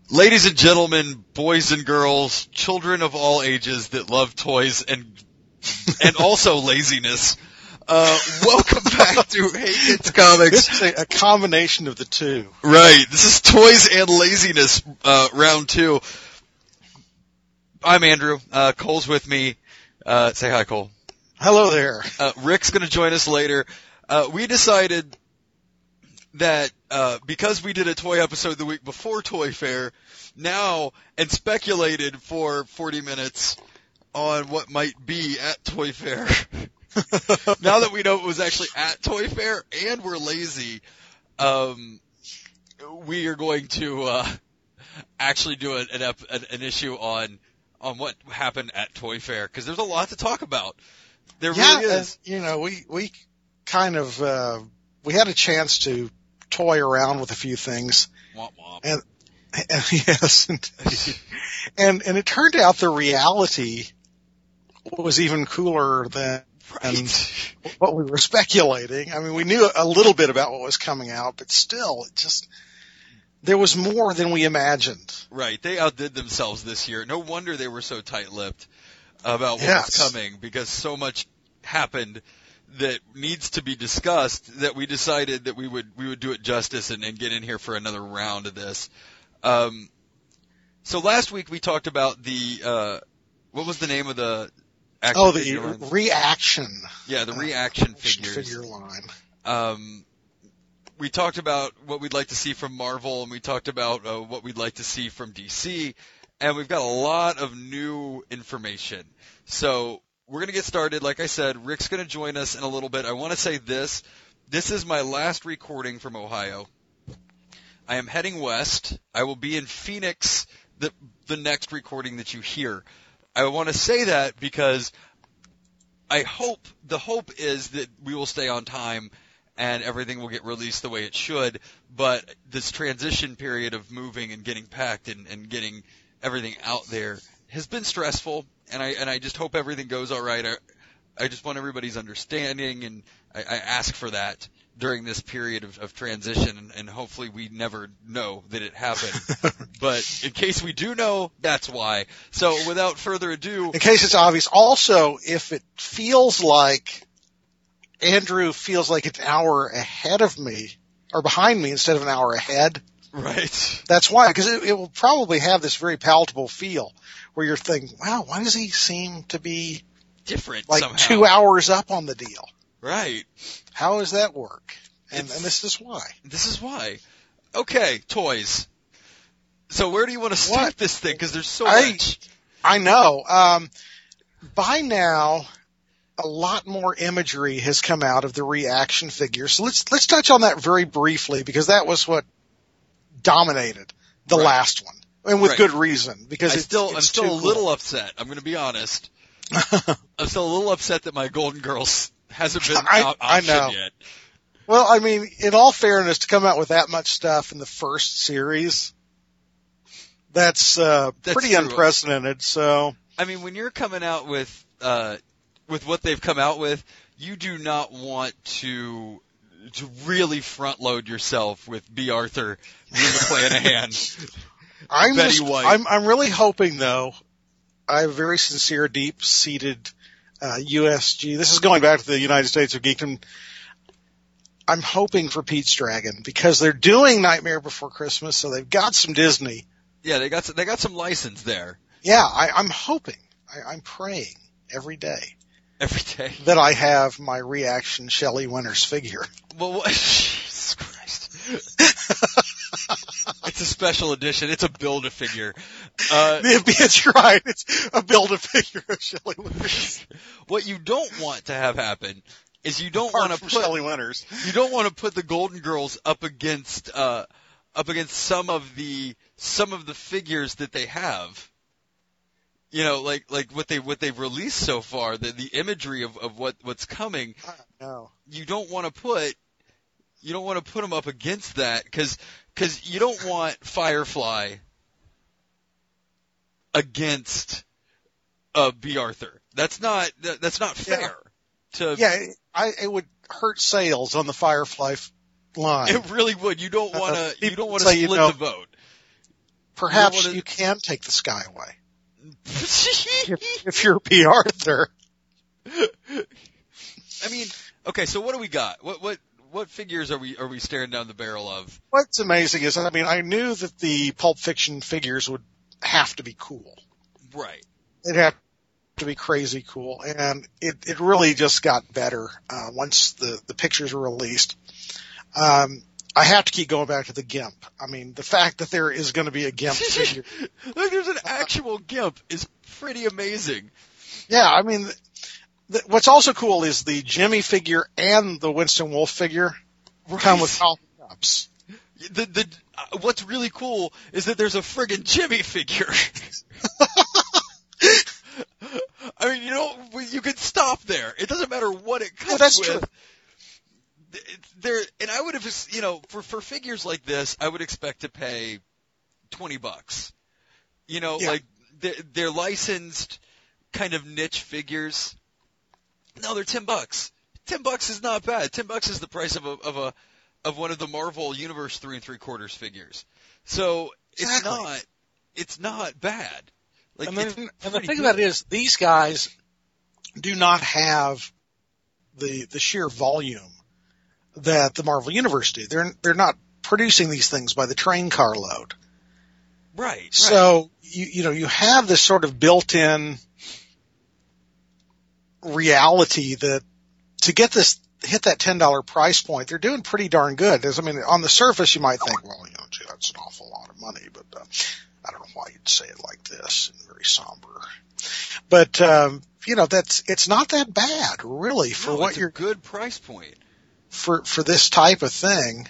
Ladies and gentlemen, boys and girls, children of all ages that love toys and also laziness, welcome back to Hey Kids Comics. This is a combination of the two. Right. This is Toys and Laziness, round 2. I'm Andrew. Cole's with me. Say hi, Cole. Hello there. Rick's gonna join us later. We decided that because we did a toy episode the week before Toy Fair, now, and speculated for 40 minutes on what might be at Toy Fair, now that we know it was actually at Toy Fair and we're lazy, we are going to actually do an issue on what happened at Toy Fair, because there's a lot to talk about. There really is. You know, we kind of we had a chance to toy around with a few things. Womp womp. And yes, and it turned out the reality was even cooler than what we were speculating. I mean, we knew a little bit about what was coming out, but still, there was more than we imagined. Right. They outdid themselves this year. No wonder they were so tight-lipped about what was coming, because so much happened that needs to be discussed that we decided that we would do it justice and get in here for another round of this. So last week we talked about the what was the name of the action figure line? Reaction. Yeah, the reaction figures. Figure line. We talked about what we'd like to see from Marvel, and we talked about what we'd like to see from DC, and we've got a lot of new information. So we're going to get started. Like I said, Rick's going to join us in a little bit. I want to say this. This is my last recording from Ohio. I am heading west. I will be in Phoenix the next recording that you hear. I want to say that because the hope is that we will stay on time and everything will get released the way it should, but this transition period of moving and getting packed and getting everything out there has been stressful, and I just hope everything goes all right. I just want everybody's understanding, and I ask for that during this period of transition, and hopefully we never know that it happened. But in case we do know, that's why. So without further ado... In case it's obvious, also, if it feels like Andrew feels like it's an hour ahead of me, or behind me instead of an hour ahead... Right. That's why, because it will probably have this very palatable feel where you're thinking, wow, why does he seem to be different like somehow? 2 hours up on the deal? Right. How does that work? And this is why. This is why. Okay, toys. So where do you want to start this thing? Because there's so much. I know. By now, a lot more imagery has come out of the reaction figure. So let's touch on that very briefly, because that was what dominated the last one, and with good reason. Because I'm still a little upset. I'm going to be honest. I'm still a little upset that my Golden Girls hasn't been optioned yet. Well, I mean, in all fairness, to come out with that much stuff in the first series, that's pretty true. Unprecedented. So, I mean, when you're coming out with what they've come out with, you do not want to really front load yourself with B. Arthur, Rue McClanahan, Betty White. I'm really hoping, though. I have a very sincere, deep-seated USG. This is going back to the United States of Geekdom. I'm hoping for Pete's Dragon, because they're doing Nightmare Before Christmas, so they've got some Disney. Yeah, they got some license there. Yeah, I'm hoping. I'm praying every day. Every day. That I have my reaction Shelley Winters figure. Well, Jesus Christ. It's a special edition. It's a Build-A-Figure. That's right. It's a Build-A-Figure of Shelley Winters. What you don't want to have happen is you don't want to put Shelley Winters. You don't want to put the Golden Girls up against some of the figures that they have. You know, like what they've released so far, the imagery of what's coming. No. You don't want to put them up against that, because you don't want Firefly against B. Arthur. That's not fair. It would hurt sales on the Firefly line. It really would. You don't want to split the vote. perhaps you can take the sky away. if you're P. Arthur. I mean, okay, so what do we got? What figures are we staring down the barrel of? What's amazing is, I mean, I knew that the Pulp Fiction figures would have to be cool. Right. They'd have to be crazy cool, and it really just got better once the pictures were released. I have to keep going back to the GIMP. I mean, the fact that there is going to be a GIMP figure. Look, there's an actual GIMP is pretty amazing. Yeah, I mean, what's also cool is the Jimmy figure and the Winston Wolfe figure come with coffee cups. What's really cool is that there's a friggin' Jimmy figure. I mean, you could stop there. It doesn't matter what it comes that's with. True. And I would have just, for figures like this, I would expect to pay $20. Like they're licensed kind of niche figures. No, they're $10. $10 is not bad. $10 is the price of one of the Marvel Universe 3 3/4 figures. So exactly. It's not bad. Like, and the thing about it is, these guys do not have the sheer volume that the Marvel Universe do. They're not producing these things by the train car load. Right. So you have this sort of built-in reality that to hit that $10 price point, they're doing pretty darn good. I mean, on the surface, you might think, well, gee, that's an awful lot of money, but I don't know why you'd say it like this and very somber. But it's not that bad, really, for what you're. It's a good price point for this type of thing,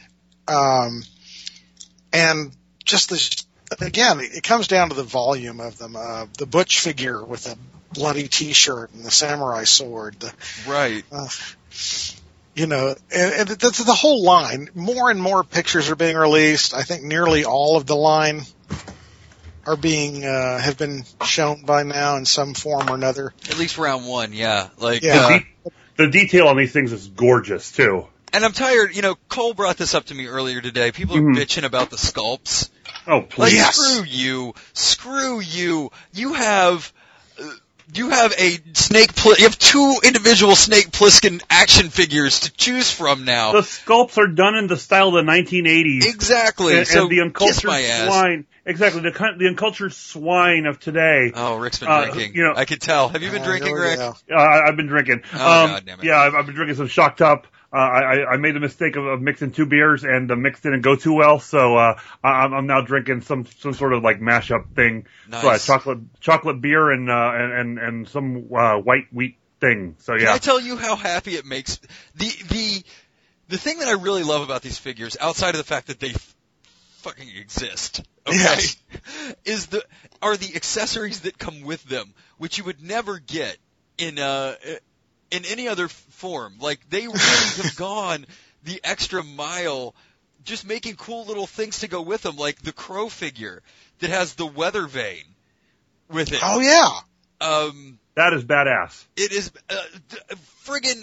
and just again, it comes down to the volume of them. The Butch figure with the bloody T-shirt and the samurai sword. Right. And that's the whole line. More and more pictures are being released. I think nearly all of the line are have been shown by now in some form or another. At least round one, yeah. The detail on these things is gorgeous too. And I'm tired. Cole brought this up to me earlier today. People are bitching about the sculpts. Oh, please! Yes. Screw you. You have a Snake. You have two individual Snake Plissken action figures to choose from now. The sculpts are done in the style of the 1980s. Exactly. And so the uncultured kiss my ass. swine. Exactly. The uncultured swine of today. Oh, Rick's been drinking. I could tell. Have you been drinking, Rick? I've been drinking. Oh, God damn it. Yeah, I've been drinking some Shocked Up. I made the mistake of mixing two beers, and the mix didn't go too well, so I'm now drinking some sort of like mashup thing. Nice. So chocolate beer and some white wheat thing. So yeah. Can I tell you how happy it makes the thing that I really love about these figures, outside of the fact that they fucking exist, okay, yes, are the accessories that come with them, which you would never get in any other form. Like, they really have gone the extra mile just making cool little things to go with them, like the Crow figure that has the weather vane with it. Oh, yeah. That is badass. It is friggin'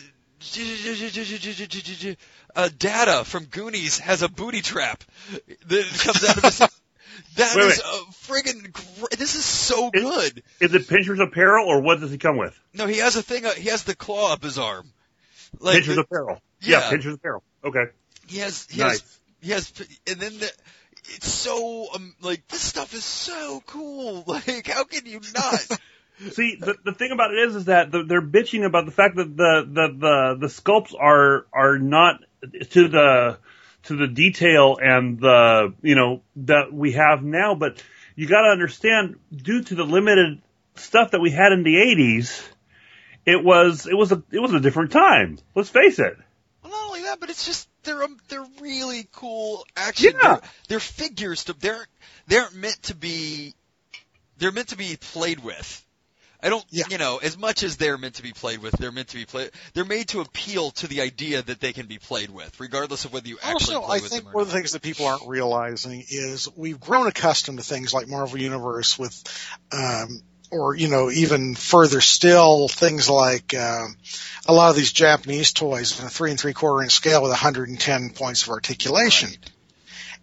Data from Goonies has a booty trap that comes out of his... That is friggin' great. This is so good. Is it Pincher's apparel, or what does he come with? No, he has a thing. He has the claw up his arm. Like Pincher's apparel. Yeah, Pincher's apparel. Okay. He has, and then it's so this stuff is so cool. Like, how can you not? See, the thing about it is that they're bitching about the fact that the sculpts are not to the detail and that we have now, but you got to understand, due to the limited stuff that we had in the 80s, it was a different time. Let's face it. Well, not only that, but it's just they're really cool action. Yeah. They're figures. They're meant to be played with. I don't, as much as they're meant to be played with, they're made to appeal to the idea that they can be played with, regardless of whether you actually play with them or not. Also, I think one of the things that people aren't realizing is we've grown accustomed to things like Marvel Universe with, or even further still, things like a lot of these Japanese toys in a 3 3/4 inch scale with 110 points of articulation. Right.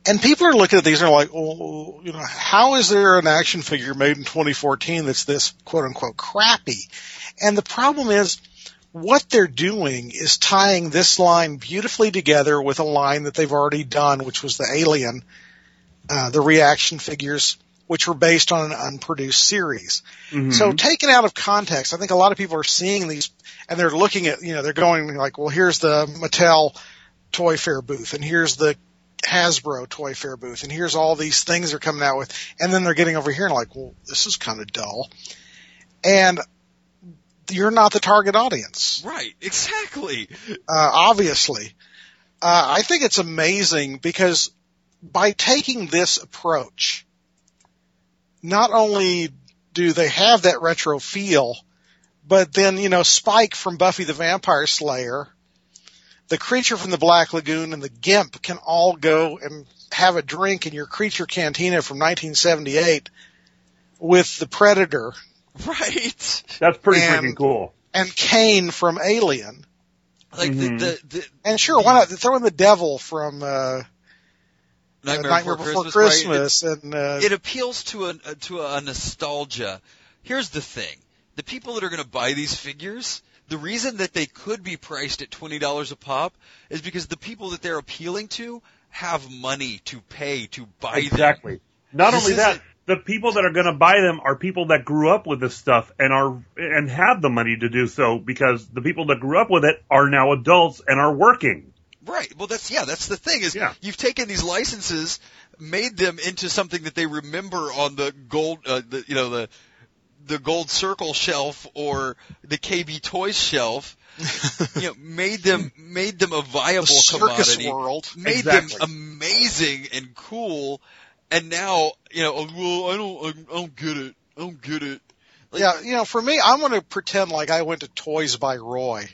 And people are looking at these and are like, well, you know, how is there an action figure made in 2014 that's this quote unquote crappy? And the problem is what they're doing is tying this line beautifully together with a line that they've already done, which was the Alien, the reaction figures, which were based on an unproduced series. Mm-hmm. So taken out of context, I think a lot of people are seeing these and they're looking at, you know, they're going like, well, here's the Mattel Toy Fair booth and here's the Hasbro Toy Fair booth and here's all these things they're coming out with. And then they're getting over here and like, well, this is kind of dull. And you're not the target audience. Right, exactly. Obviously. I think it's amazing because by taking this approach, not only do they have that retro feel, but then, you know, Spike from Buffy the Vampire Slayer, the Creature from the Black Lagoon, and the Gimp can all go and have a drink in your Creature Cantina from 1978 with the Predator. Right. That's pretty freaking cool. And Kane from Alien. Like and sure, why not throw in the Devil from Nightmare Before Christmas, right? And it appeals to a nostalgia. Here's the thing: the people that are going to buy these figures, the reason that they could be priced at $20 a pop is because the people that they're appealing to have money to pay to buy them. Exactly. Not only that, the people that are going to buy them are people that grew up with this stuff and have the money to do so, because the people that grew up with it are now adults and are working. Right. Well, that's the thing is you've taken these licenses, made them into something that they remember on the gold, the Gold Circle shelf or the KB Toys shelf. You know, made them a viable the commodity. Circus world. Made them amazing and cool. And now, you know, well, I don't get it. I don't get it. Like, yeah, you know, for me, I'm going to pretend like I went to Toys by Roy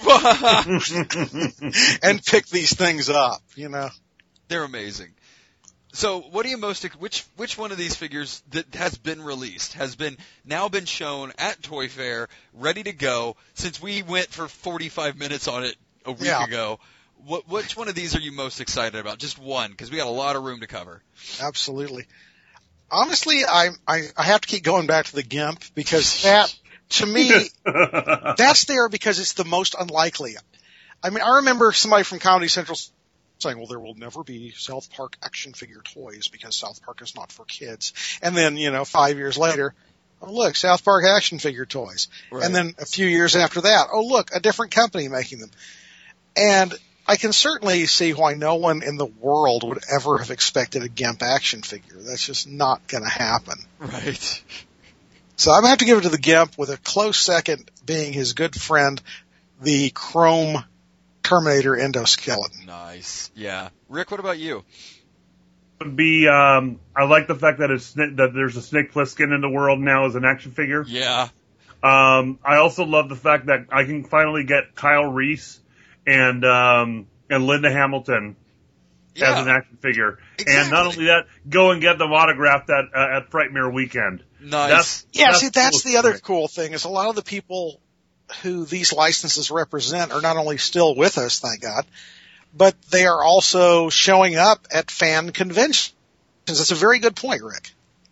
and pick these things up, you know. They're amazing. So, what do you which one of these figures that has been released, has now been shown at Toy Fair, ready to go, since we went for 45 minutes on it a week ago? Which one of these are you most excited about? Just one, because we got a lot of room to cover. Absolutely. Honestly, I have to keep going back to the Gimp because that, to me, that's there because it's the most unlikely. I mean, I remember somebody from Comedy Central saying, well, there will never be South Park action figure toys because South Park is not for kids. And then, you know, 5 years later, oh, look, South Park action figure toys. Right. And then a few years after that, oh, look, a different company making them. And I can certainly see why no one in the world would ever have expected a Gimp action figure. That's just not going to happen. Right. So I'm going to have to give it to the Gimp, with a close second being his good friend, the Chrome Terminator endoskeleton. Nice. Yeah. Rick, what about you? Would be I like the fact that there's a Snake Plissken in the world now as an action figure. Yeah. I also love the fact that I can finally get Kyle Reese and Linda Hamilton as an action figure. Exactly. And not only that, go and get them autographed at Frightmare Weekend. Nice. That's the other cool thing, is a lot of the people who these licenses represent are not only still with us, thank God, but they are also showing up at fan conventions. That's a very good point, Rick.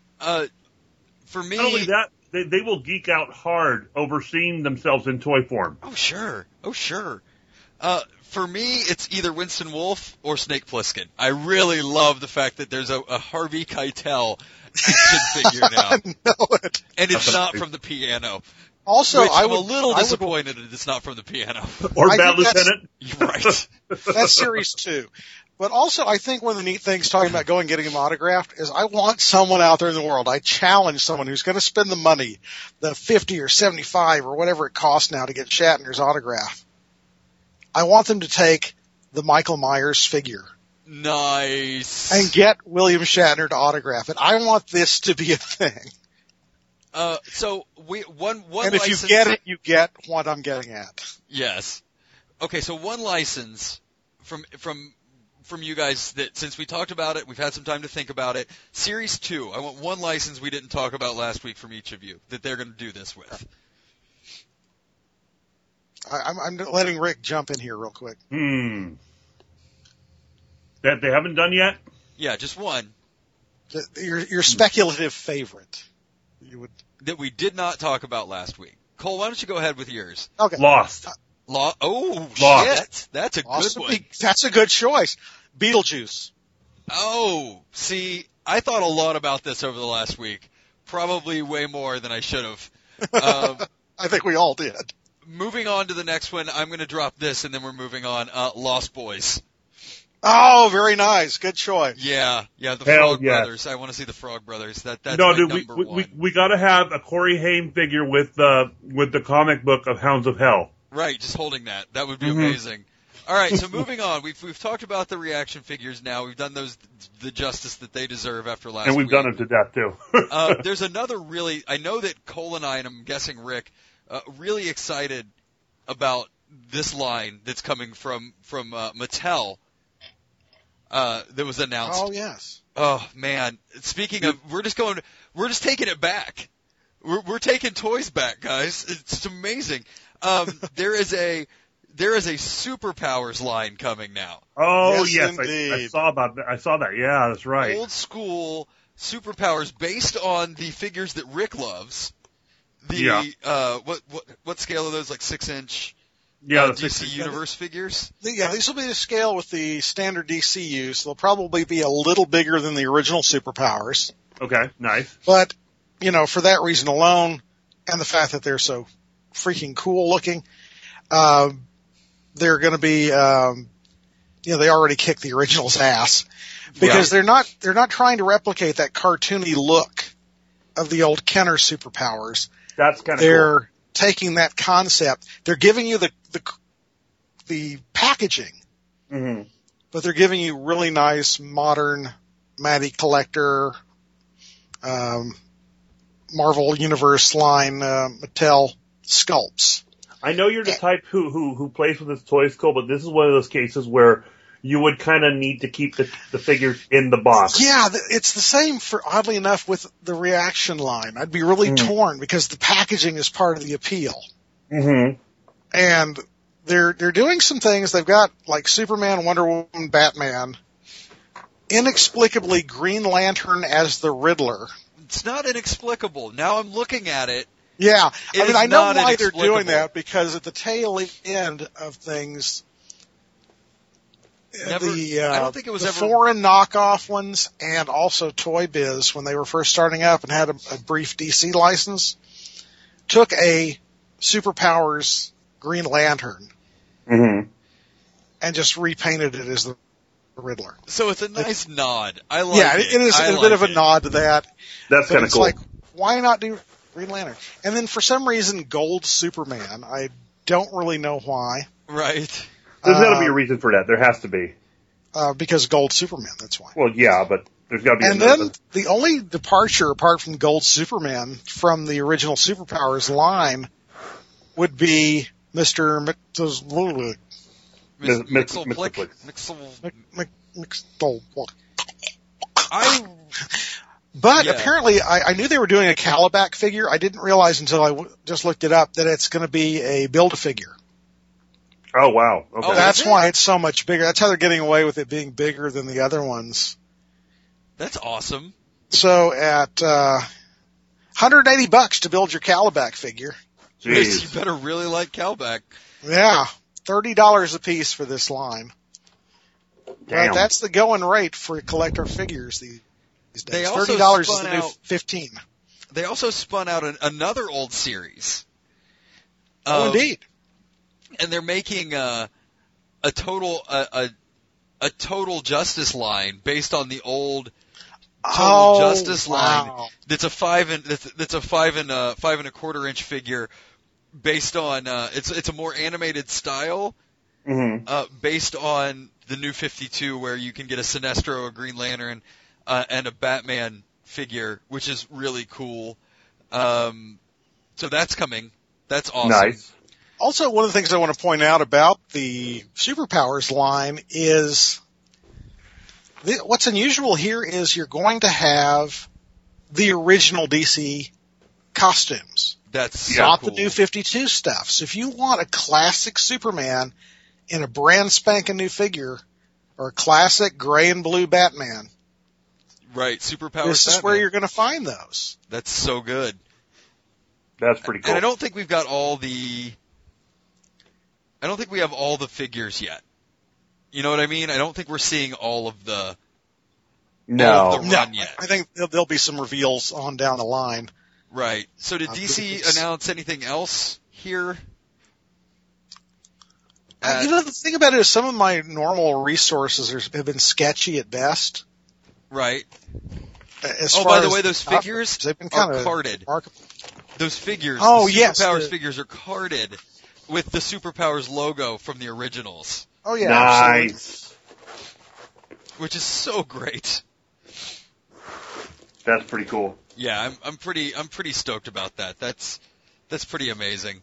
For me, not only that, they will geek out hard over seeing themselves in toy form. Oh, sure. For me, it's either Winston Wolfe or Snake Plissken. I really love the fact that there's a Harvey Keitel action figure now. I know it. And it's not from the piano. Also, I'm a little disappointed that it's not from the piano. Or Bad Lieutenant. Right. That's series 2. But also, I think one of the neat things talking about going and getting him autographed is I want someone out there in the world, I challenge someone who's going to spend the money, the 50 or 75 or whatever it costs now to get Shatner's autograph. I want them to take the Michael Myers figure. Nice. And get William Shatner to autograph it. I want this to be a thing. So one and license. if you get it, you get what I'm getting at. Yes. Okay, so one license from you guys that, since we talked about it, we've had some time to think about it. Series 2, I want one license we didn't talk about last week from each of you that they're going to do this with. I'm letting Rick jump in here real quick. That they haven't done yet? Yeah, just one. Your speculative favorite. You would. That we did not talk about last week. Cole, why don't you go ahead with yours? Okay. Lost. Oh, Lost. shit. That's a Lost good would one. be- That's a good choice. Beetlejuice. Oh, see, I thought a lot about this over the last week. Probably way more than I should have. I think we all did. Moving on to the next one, I'm going to drop this and then we're moving on. Lost Boys. Oh, very nice. Good choice. Yeah, the Hell Frog yes. Brothers. I want to see the Frog Brothers. That's No, my dude, number we one. we got to have a Corey Haim figure with the comic book of Hounds of Hell. Right, just holding that. That would be Mhm. amazing. All right, so moving on. We've talked about the reaction figures now. We've done those the justice that they deserve after last And we've week. done it to death too. There's another really, I know that Cole and I, and I'm guessing Rick, really excited about this line that's coming from Mattel that was announced. Oh, yes. Oh man! Speaking of, we're just taking it back. We're taking toys back, guys. It's amazing. There is a Superpowers line coming now. Oh Yes, yes, I indeed. saw about that. I saw that. Yeah, that's right. Old school Superpowers based on the figures that Rick loves. Yeah. What scale are those? Like 6-inch Yeah, the DC 60 Universe figures? Yeah, these will be to scale with the standard DCUs. They'll probably be a little bigger than the original Superpowers. Okay, nice. But, for that reason alone, and the fact that they're so freaking cool looking, they're going to be, they already kicked the original's ass because they're not trying to replicate that cartoony look of the old Kenner Superpowers. That's kind of They're cool. taking that concept. They're giving you the packaging, Mm-hmm. but they're giving you really nice modern Matty Collector, Marvel Universe line, Mattel sculpts. I know you're the type who plays with his toys, Cole, but this is one of those cases where you would kind of need to keep the figures in the box. Yeah, it's the same oddly enough with the Reaction line. I'd be really torn because the packaging is part of the appeal. Mm-hmm. And they're doing some things. They've got like Superman, Wonder Woman, Batman, inexplicably Green Lantern as the Riddler. It's not inexplicable. Now I'm looking at it. Yeah, It is I know not why they're doing inexplicable. that because at the tail end of things, Never- I don't think it was the ever- foreign knockoff ones and also Toy Biz, when they were first starting up and had a brief DC license, took a Superpowers Green Lantern Mm-hmm. and just repainted it as the Riddler. So it's a nice nod. I like Yeah, it. it is I a like bit of a it. nod to that. That's But kind of it's cool. like, why not do Green Lantern? And then for some reason, Gold Superman. I don't really know why. Right. There's got to be a reason for that. There has to be. Because Gold Superman, that's why. Well, yeah, but there's got to be And another. then the only departure apart from Gold Superman from the original Superpowers line would be Mr. Mixel Mixelplick. I But Yeah. apparently, I knew they were doing a Calabac figure. I didn't realize until I just looked it up that it's going to be a Build-A-Figure. Oh, wow. Okay. Oh, That's is it? why it's so much bigger. That's how they're getting away with it being bigger than the other ones. That's awesome. So at $180 to build your Calabac figure. Jeez. You better really like Cowback. Yeah, $30 a piece for this line. Damn. But that's the going rate for collector figures these days. They also $30 is spun the new out- 15. They also spun out another old series. Oh, indeed. And they're making a total Justice line based on the old Total Justice line. wow. That's a 5 and a quarter inch figure based on it's a more animated style Mm-hmm. based on the new 52 where you can get a Sinestro, a Green Lantern, and a Batman figure, which is really cool. So that's coming. That's awesome. Nice. Also, one of the things I want to point out about the Superpowers line is what's unusual here is you're going to have the original DC costumes, That's so not cool. the new 52 stuff. So if you want a classic Superman in a brand spanking new figure, or a classic gray and blue Batman, Right, superpowers. This is Batman. where you're going to find those. That's so good. That's pretty cool. And I don't think we've got all the. I don't think we have all the figures yet. You know what I mean? I don't think we're seeing all of the. No. All of the run No, yet. I think there'll be some reveals on down the line. Right. So did DC announce anything else here? You know, the thing about it is some of my normal resources have been sketchy at best. Right. As Oh, far by the as way, those figures they've been are kind of carded. remarkable. Those figures, Oh, the yes, Superpowers the- figures are carded with the Superpowers logo from the originals, Oh yeah, absolutely. Nice. which is so great. That's pretty cool. Yeah, I'm pretty stoked about that. That's pretty amazing.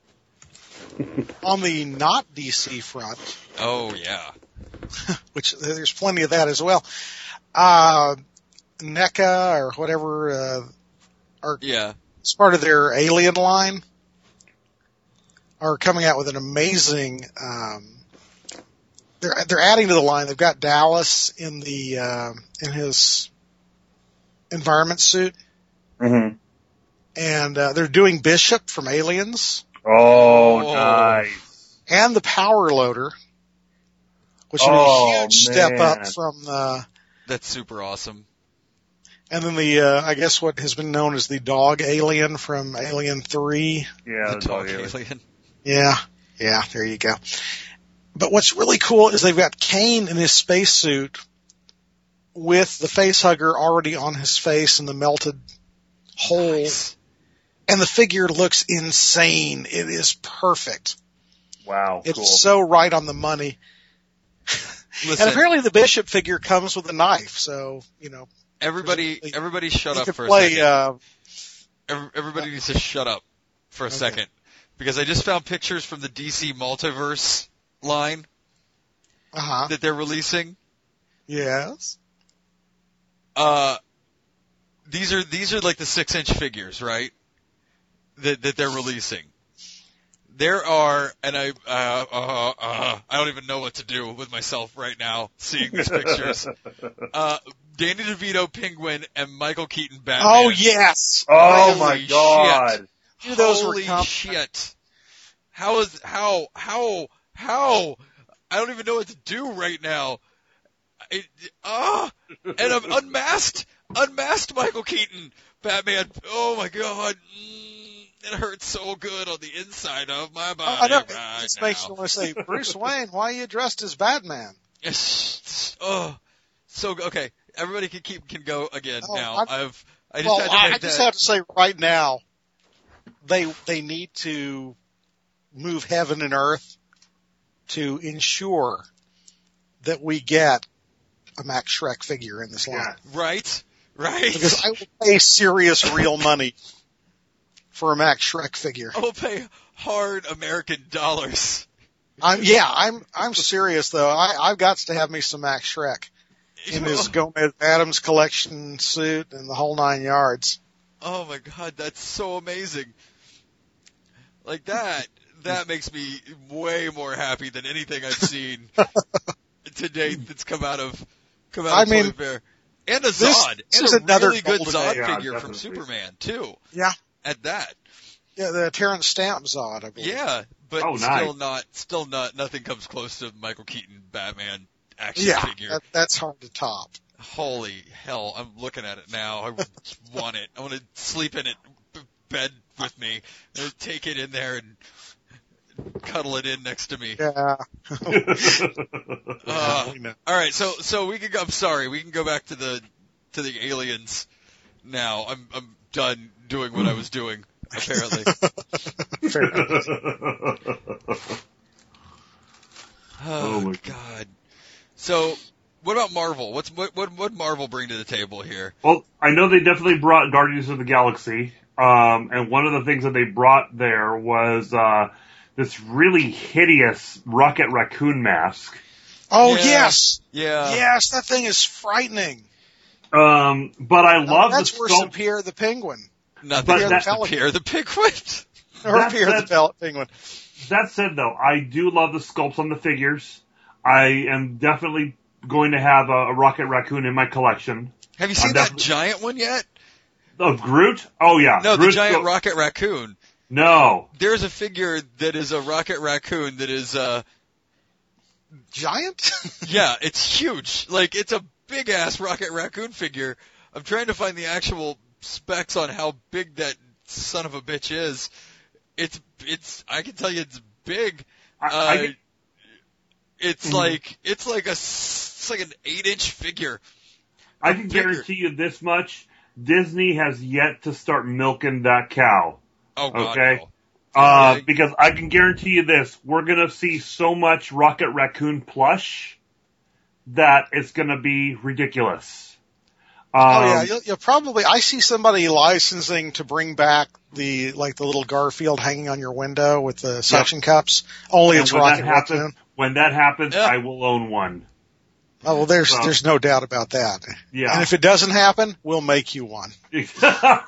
On the not DC front, Oh yeah. which there's plenty of that as well. NECA or whatever, Yeah. it's part of their Alien line, are coming out with an amazing. They're adding to the line. They've got Dallas in his environment suit, Mm-hmm. and they're doing Bishop from Aliens Oh, Oh. nice. and the Power Loader, which is Oh, a huge step up man. from That's super awesome. and then I guess what has been known as the dog alien from Alien 3. Yeah, The that's all dog you. alien. Yeah, there you go. But what's really cool is they've got Kane in his spacesuit with the face hugger already on his face and the melted hole. Nice. And the figure looks insane. It is perfect. Wow, It's cool. so right on the money. Listen, And apparently the Bishop figure comes with a knife, so, everybody shut you up could for a play, second. Everybody needs to shut up for a second. Because I just found pictures from the DC Multiverse line that they're releasing. yes. These are like the 6-inch figures, right? That they're releasing. There are, and I don't even know what to do with myself right now seeing these pictures. Danny DeVito Penguin and Michael Keaton Batman. Oh, yes. Oh Holy my shit. God. Dude, those were Holy comp- shit. How? I don't even know what to do right now. And I'm unmasked Michael Keaton, Batman. Oh my God. It hurts so good on the inside of my body. I know. It Right just now. makes you want to say, Bruce Wayne, why are you dressed as Batman? Oh, so okay. Everybody can go again Oh, now. I I just Well, had to I make just that. have to say right now, they need to move heaven and earth to ensure that we get a Max Schreck figure in this line. Yeah. Right. Because I will pay serious real money for a Max Schreck figure. I will pay hard American dollars. I'm serious though. I've got to have me some Max Schreck in his Gomez Adams collection suit and the whole 9 yards. Oh my God, that's so amazing. Like that makes me way more happy than anything I've seen to date that's come out of I mean, Toy Fair. And a this Zod. is And a another really good golden Zod age. figure Yeah, from definitely. Superman too. Yeah. At that. Yeah, the Terrence Stamp Zod, I believe. Yeah. But Oh, nice. still not nothing comes close to Michael Keaton Batman action figure. That's hard to top. Holy hell, I'm looking at it now. I want it. I want to sleep in it, bed with me, and take it in there and cuddle it in next to me. Yeah. We know. All right, so we can go. I'm sorry, we can go back to the aliens now. I'm done doing what I was doing. Apparently. Fair enough. Oh my God. So, what about Marvel? What Marvel bring to the table here? Well, I know they definitely brought Guardians of the Galaxy, and one of the things that they brought there was this really hideous Rocket Raccoon mask. Oh, Yeah. yes. Yeah. Yes, that thing is frightening. But I love That's the worse than sculpt. Pierre the Penguin. Nothing But against that- the Pierre the Penguin. Or That- Pierre the that- Pellet Penguin. That said, though, I do love the sculpts on the figures. I am definitely going to have a Rocket Raccoon in my collection. Have you seen that giant one yet? Oh, Groot? Oh, yeah. No, Groot's the giant rocket raccoon. No. There's a figure that is a rocket raccoon that is, Giant? yeah, it's huge. Like, it's a big-ass rocket raccoon figure. I'm trying to find the actual specs on how big that son of a bitch is. I can tell you it's big. It's like an 8-inch figure. I can guarantee you this much. Disney has yet to start milking that cow. Oh, God, okay? No. Because I can guarantee you this. We're going to see so much Rocket Raccoon plush that it's going to be ridiculous. You'll probably, I see somebody licensing to bring back the little Garfield hanging on your window with the suction cups. Only it's Rocket Raccoon. When that happens, I will own one. Oh, well, there's no doubt about that. Yeah. And if it doesn't happen, we'll make you one. If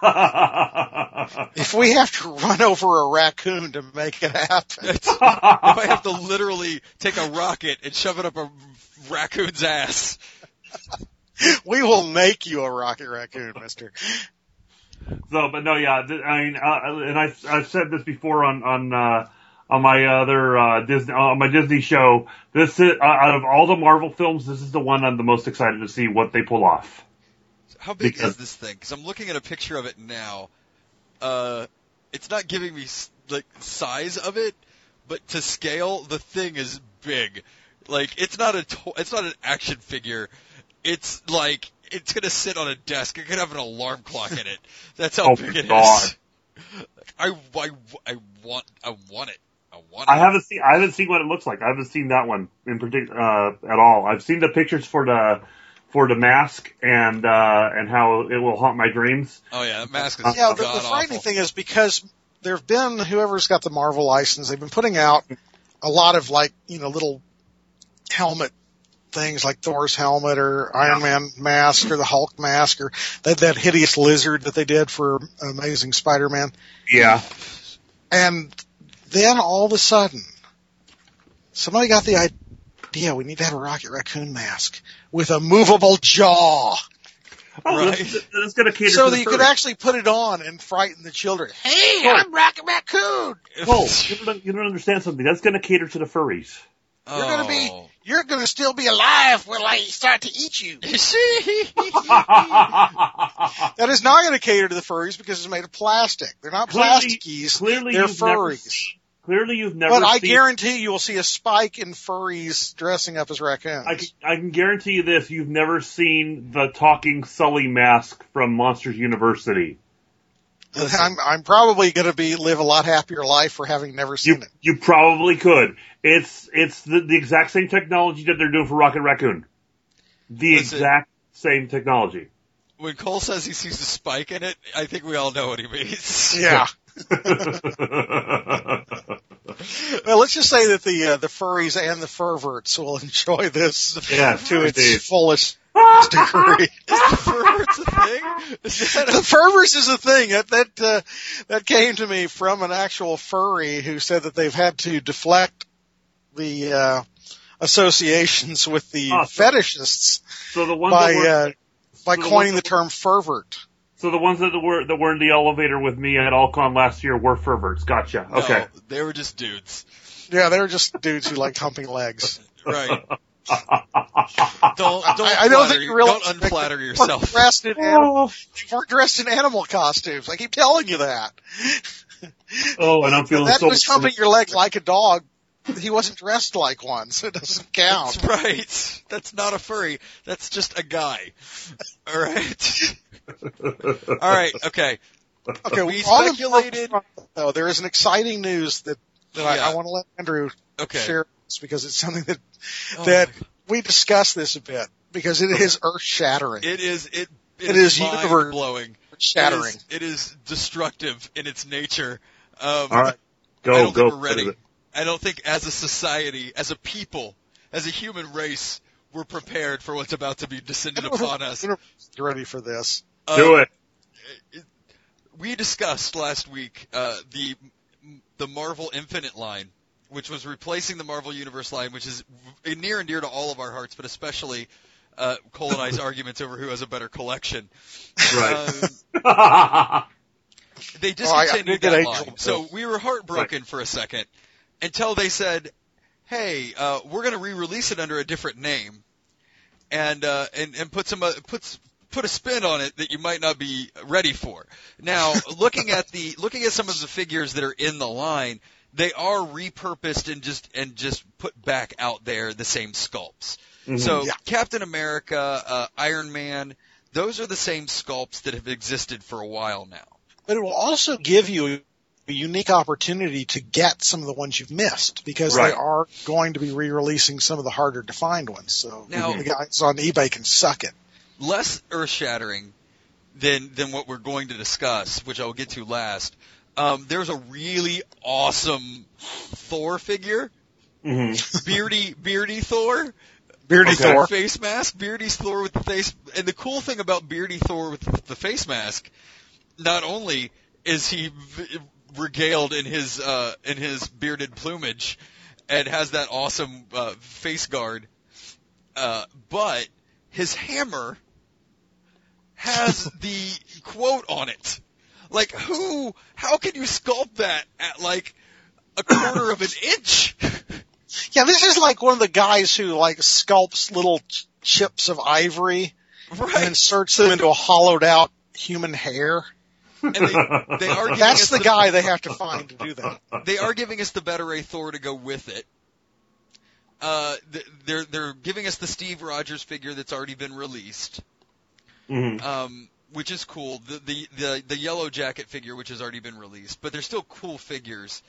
we have to run over a raccoon to make it happen. If I have to literally take a rocket and shove it up a raccoon's ass. We will make you a rocket raccoon, mister. So, but no, yeah, I mean, and I've said this before on my other Disney on my Disney show. This is out of all the Marvel films, this is the one I'm the most excited to see what they pull off. How big is this thing? Because I'm looking at a picture of it now. It's not giving me like size of it, but to scale, the thing is big. Like it's not an action figure. It's like it's gonna sit on a desk. It could have an alarm clock in it. That's how big it is. I want it. I haven't seen what it looks like. I haven't seen that one in particular at all. I've seen the pictures for the mask and how it will haunt my dreams. Oh yeah, the mask is the frightening thing is because there've been whoever's got the Marvel license, they've been putting out a lot of little helmet things like Thor's helmet or Iron Man mask or the Hulk mask or that hideous lizard that they did for Amazing Spider-Man. Yeah. And then all of a sudden, somebody got the idea we need to have a Rocket Raccoon mask with a movable jaw. Oh, right. That's going to cater so to that you could actually put it on and frighten the children. Hey, I'm Rocket Raccoon! Oh, you don't understand something. That's going to cater to the furries. You're gonna still be alive when I start to eat you. That is not gonna cater to the furries because it's made of plastic. They're not plasticies. They're furries. Clearly you've never But I guarantee you will see a spike in furries dressing up as raccoons. I can guarantee you this. You've never seen the talking Sully mask from Monsters University. I'm probably going to live a lot happier life for having never seen it. You probably could. It's the exact same technology that they're doing for Rocket Raccoon. Exact same technology. When Cole says he sees a spike in it, I think we all know what he means. Yeah. Well, let's just say that the furries and the furverts will enjoy this to its fullest degree. Furverts a thing? The furverts is a thing. That came to me from an actual furry who said that they've had to deflect the associations with the fetishists by coining the term furvert. So the ones that were in the elevator with me at Alcon last year were furverts. Gotcha. Okay. No, they were just dudes. Yeah, they were just dudes who like humping legs. Right. I don't think you really don't unflatter yourself. They weren't dressed in animal costumes. I keep telling you that. Oh, and I'm feeling that was humping your leg like a dog. He wasn't dressed like one, so it doesn't count. That's right. That's not a furry. That's just a guy. All right. All right. Okay. Okay. We speculated. No, there is an exciting news that I want to let Andrew share this because it's something that we discussed this a bit because it is earth shattering. It is universe blowing, shattering. It is destructive in its nature. All right. I don't think we're ready. I don't think as a society, as a people, as a human race, we're prepared for what's about to be descended upon us. You're ready for this. Do it. We discussed last week the Marvel Infinite line, which was replacing the Marvel Universe line, which is near and dear to all of our hearts, but especially colonize arguments over who has a better collection. Right. They discontinued that line. Angel. So we were heartbroken for a second until they said, hey, we're going to re-release it under a different name and put a spin on it that you might not be ready for. Now, looking at some of the figures that are in the line, they are repurposed and just put back out there the same sculpts. Mm-hmm. So Captain America, Iron Man, those are the same sculpts that have existed for a while now. But it will also give you a unique opportunity to get some of the ones you've missed because they are going to be re-releasing some of the harder to find ones. So now, the guys on eBay can suck it. Less earth-shattering than what we're going to discuss, which I'll get to last. There's a really awesome Thor figure, beardy Thor. Beardy Thor. Face mask, Beardy Thor with the face. And the cool thing about Beardy Thor with the face mask, not only is he regaled in his bearded plumage and has that awesome face guard, but his hammer has the quote on it. Like, how can you sculpt that at like a quarter of an inch? Yeah, this is like one of the guys who like sculpts little chips of ivory and inserts them into a hollowed out human hair. And they are That's the guy they have to find to do that. They are giving us the Better A Thor to go with it. They're giving us the Steve Rogers figure that's already been released, which is cool. The Yellow Jacket figure, which has already been released, but they're still cool figures.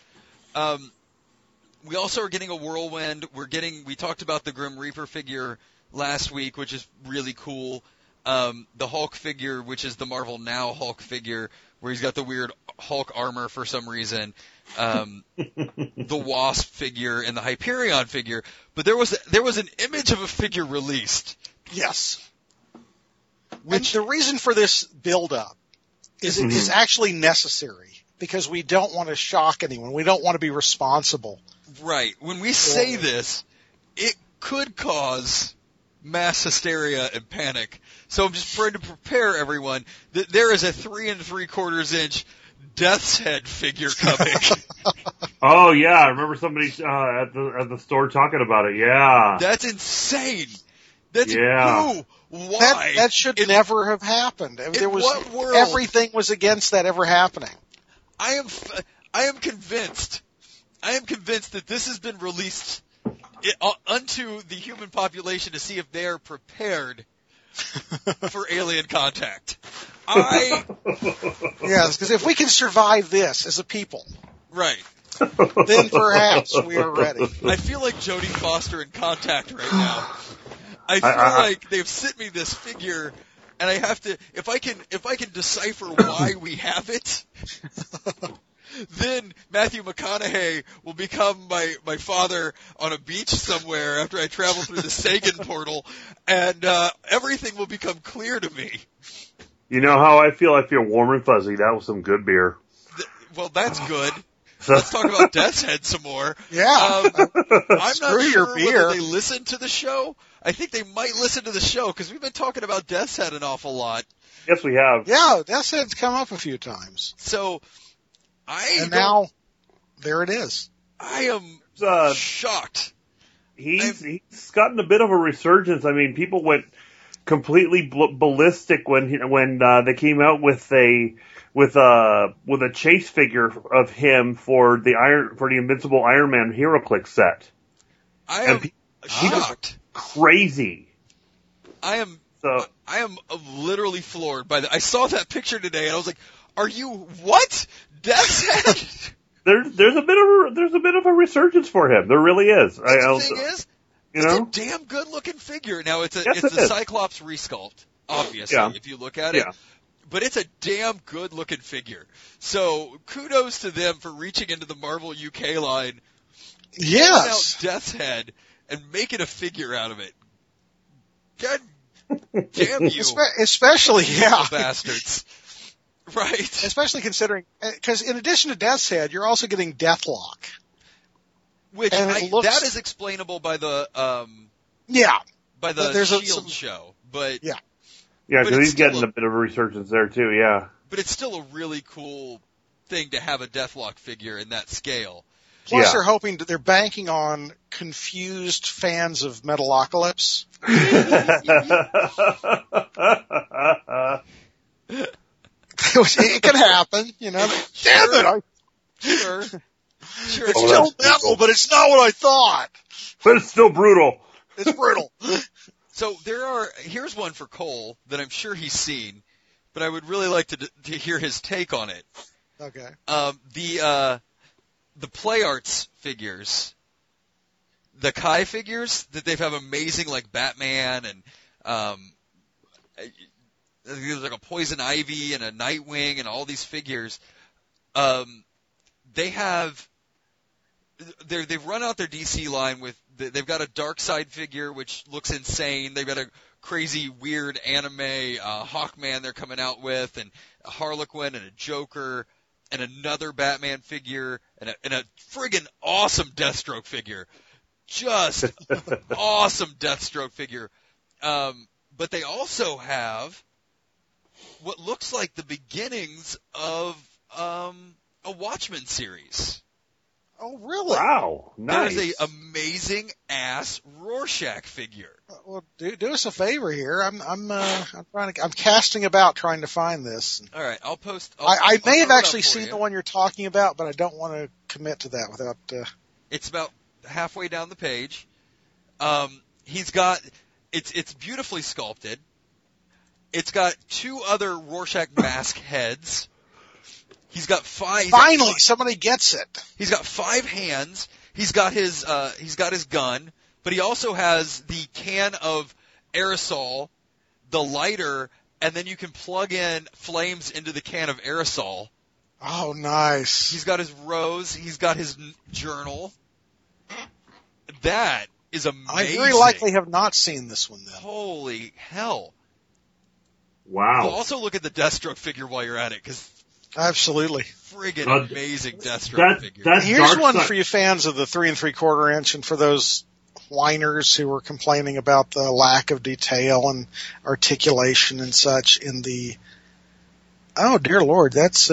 We also are getting a Whirlwind. We talked about the Grim Reaper figure last week, which is really cool. The Hulk figure, which is the Marvel Now Hulk figure, where he's got the weird Hulk armor for some reason. The Wasp figure and the Hyperion figure. But there was an image of a figure released. Yes. And the reason for this build-up is actually necessary because we don't want to shock anyone. We don't want to be responsible. Right. When we say this, it could cause mass hysteria and panic. So I'm just trying to prepare everyone that there is a 3 3/4 inch Death's Head figure coming. Oh yeah, I remember somebody at the store talking about it. Yeah, that's insane. That's who? Why? That should never have happened. What world? Everything was against that ever happening. I am convinced. I am convinced that this has been released unto the human population to see if they are prepared for alien contact. Yes, because if we can survive this as a people, right, then perhaps we are ready. I feel like Jodie Foster in Contact right now. I feel like they've sent me this figure, and I have to. If I can decipher why we have it. Then Matthew McConaughey will become my father on a beach somewhere after I travel through the Sagan portal, and everything will become clear to me. You know how I feel? I feel warm and fuzzy. That was some good beer. Well, that's good. Let's talk about Death's Head some more. Yeah. I'm not sure whether they listen to the show. I think they might listen to the show because we've been talking about Death's Head an awful lot. Yes, we have. Yeah, Death's Head's come up a few times. So, now, there it is. I am shocked. He's gotten a bit of a resurgence. I mean, people went completely ballistic when they came out with a chase figure of him for the Invincible Iron Man HeroClix set. I am shocked. Crazy. I am literally floored by that. I saw that picture today and I was like, "Are you what? Death's Head?" There's a bit of a resurgence for him. There really is. The thing is, it's a damn good looking figure. Now it's a Cyclops resculpt, obviously, if you look at it. Yeah. But it's a damn good looking figure. So kudos to them for reaching into the Marvel UK line, pulling out Death's Head, and making a figure out of it. God damn you, especially bastards. Right. Especially considering, because in addition to Death's Head, you're also getting Deathlock. Which, that is explainable by the by the There's Shield show, but Yeah. Yeah, But because it's he's getting still a bit of a resurgence there too. Yeah. but it's still a really cool thing to have a Deathlock figure in that scale. Plus, Yeah. they're hoping that they're banking on confused fans of Metalocalypse. It can happen, you know. Damn it! Sure. Sure. It's Oh, still that's metal, brutal. but it's not what I thought. But it's still brutal. It's brutal. So here's one for Cole that I'm sure he's seen, but I would really like to hear his take on it. Okay. The Play Arts figures, the Kai figures that they have amazing like Batman and there's like a Poison Ivy and a Nightwing and all these figures. They've run out their DC line with they've got a Darkseid figure which looks insane. They've got a crazy weird anime Hawkman they're coming out with, and a Harlequin and a Joker and another Batman figure and a friggin' awesome Deathstroke figure. Just awesome Deathstroke figure. But they also have what looks like the beginnings of a Watchmen series. Oh, really? Wow. Nice. There's a amazing ass Rorschach figure. Well, do us a favor here. I'm casting about trying to find this. All right, I'll post. I may have throw it up actually for seen you. the one you're talking about, but I don't want to commit to that without. It's about halfway down the page. He's got it's beautifully sculpted. It's got two other Rorschach mask heads. He's got five. Finally, somebody gets it. He's got 5 hands. He's got his gun, but he also has the can of aerosol, the lighter, and then you can plug in flames into the can of aerosol. Oh, nice. He's got his rose. He's got his journal. That is amazing. I very likely have not seen this one then. Holy hell. Wow. Well, also look at the Deathstroke figure while you're at it, because Absolutely. friggin' amazing Deathstroke figure. Here's one Darkseid- for you fans of the 3 3/4 inch, and for those whiners who were complaining about the lack of detail and articulation and such in the. Oh dear Lord, that's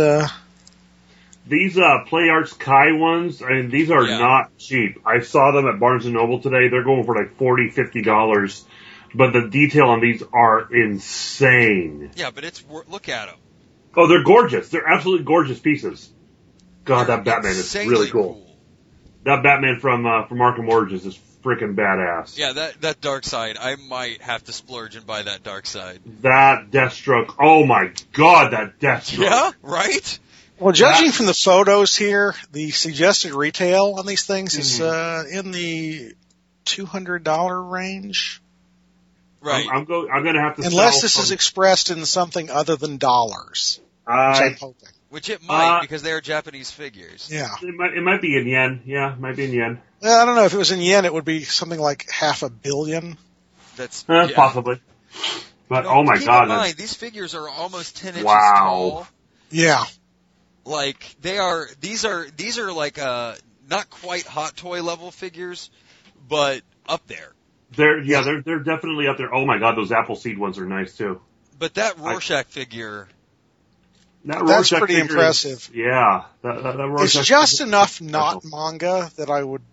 These Play Arts Kai ones, I mean, these are Yeah. not cheap. I saw them at Barnes & Noble today. They're going for like $40-$50. But the detail on these are insane. Yeah, but look at him. Oh, they're gorgeous. They're absolutely gorgeous pieces. God, that Batman is Insanely really cool. That Batman from Arkham Origins is freaking badass. Yeah, that Darkseid, I might have to splurge and buy that Darkseid. That Deathstroke. Oh my God, that Deathstroke. Yeah, right? well. Judging from the photos here, the suggested retail on these things is in the $200 range, Right. I'm going to have to. unless sell this some- is expressed in something other than dollars, which I'm hoping. Which it might, Uh, because they are Japanese figures. Yeah. It might be in yen. Yeah, it might be in yen. Well, I don't know if it was in yen, it would be something like $500 million. That's yeah. Possibly. But No, oh my keep God, in mind, that's- these figures are almost 10 inches Wow. tall. Yeah. Like these are like not quite Hot Toy level figures, but up there. they're definitely up there. Oh my God, those Appleseed ones are nice too. But that Rorschach figure, That That's Rorschach pretty figure impressive. Is, yeah, that Rorschach It's just figure is enough special. not manga that